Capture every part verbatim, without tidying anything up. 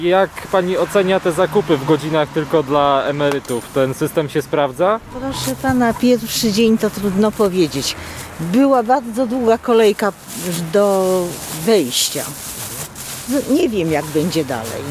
Jak pani ocenia te zakupy w godzinach tylko dla emerytów? Ten system się sprawdza? Proszę pana, pierwszy dzień to trudno powiedzieć. Była bardzo długa kolejka do wejścia. Nie wiem, jak będzie dalej.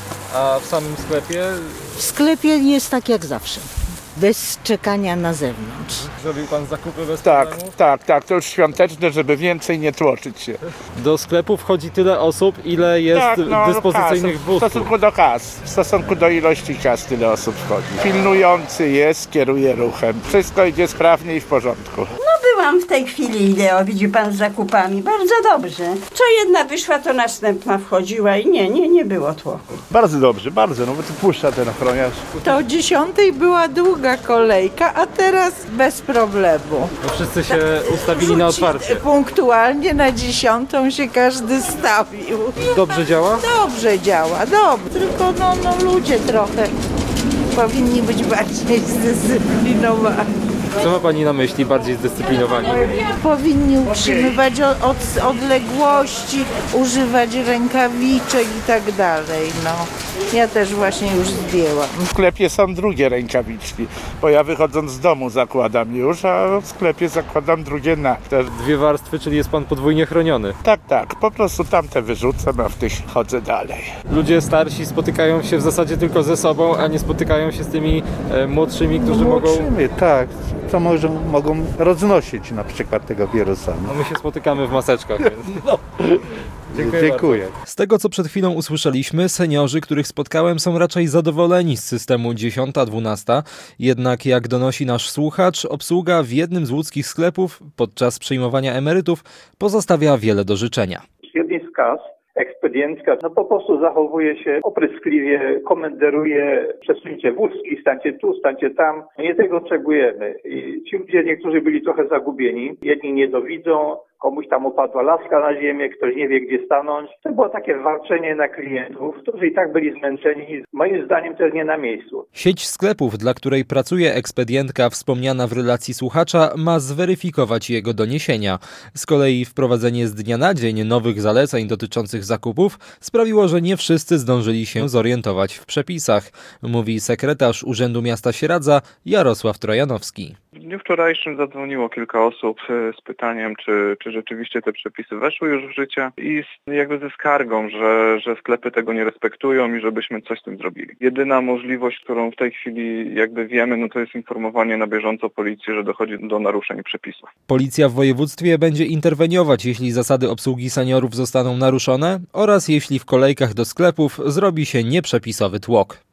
A w samym sklepie? W sklepie jest tak jak zawsze. Bez czekania na zewnątrz. Zrobił pan zakupy bez Tak, problemu? tak, tak. To już świąteczne, żeby więcej nie tłoczyć się. Do sklepu wchodzi tyle osób, ile jest tak, no, dyspozycyjnych kas. W wózków. stosunku do kas, w stosunku do ilości kas tyle osób wchodzi. Pilnujący jest, kieruje ruchem. Wszystko idzie sprawnie i w porządku. Byłam w tej chwili, Ideo, widzi pan, z zakupami. Bardzo dobrze. Co jedna wyszła, to następna wchodziła i nie, nie, nie było tłoku. Bardzo dobrze, bardzo, no bo tu puszcza ten ochroniarz. To o dziesiątej była długa kolejka, a teraz bez problemu. Bo wszyscy się ustawili na otwarcie. Punktualnie na dziesiątą się każdy stawił. Dobrze działa? Dobrze działa, dobrze. Tylko no, no ludzie trochę powinni być bardziej zdyscyplinowani. Co ma pani na myśli bardziej zdyscyplinowani? Powinni utrzymywać od, od, odległości, używać rękawiczek i tak dalej. No. Ja też właśnie już zdjęłam. W sklepie są drugie rękawiczki, bo ja wychodząc z domu zakładam już, a w sklepie zakładam drugie na. Też. Dwie warstwy, czyli jest pan podwójnie chroniony. Tak, tak, po prostu tamte wyrzucam, a w tych chodzę dalej. Ludzie starsi spotykają się w zasadzie tylko ze sobą, a nie spotykają się z tymi e, młodszymi, którzy no, mogą... młodszymi, tak, co może, mogą roznosić na przykład tego wirusa. No my się spotykamy w maseczkach, więc... No. Dziękuję. Dziękuję. Z tego, co przed chwilą usłyszeliśmy, seniorzy, których spotkałem, są raczej zadowoleni z systemu dziesiąta dwunasta. Jednak, jak donosi nasz słuchacz, obsługa w jednym z łódzkich sklepów podczas przyjmowania emerytów pozostawia wiele do życzenia. Jednej z kas ekspedientka no po prostu zachowuje się opryskliwie, komenderuje, przesuńcie wózki, stańcie tu, stańcie tam. Nie tego oczekujemy. I ci ludzie, niektórzy byli trochę zagubieni, jedni nie dowidzą, komuś tam upadła laska na ziemię, ktoś nie wie, gdzie stanąć. To było takie walczenie na klientów, którzy i tak byli zmęczeni. Moim zdaniem to jest nie na miejscu. Sieć sklepów, dla której pracuje ekspedientka wspomniana w relacji słuchacza, ma zweryfikować jego doniesienia. Z kolei wprowadzenie z dnia na dzień nowych zaleceń dotyczących zakupów sprawiło, że nie wszyscy zdążyli się zorientować w przepisach, mówi sekretarz Urzędu Miasta Sieradza Jarosław Trojanowski. W dniu wczorajszym zadzwoniło kilka osób z pytaniem, czy, czy rzeczywiście te przepisy weszły już w życie i z, jakby ze skargą, że, że sklepy tego nie respektują i żebyśmy coś z tym zrobili. Jedyna możliwość, którą w tej chwili jakby wiemy, no to jest informowanie na bieżąco policji, że dochodzi do naruszeń przepisów. Policja w województwie będzie interweniować, jeśli zasady obsługi seniorów zostaną naruszone oraz jeśli w kolejkach do sklepów zrobi się nieprzepisowy tłok.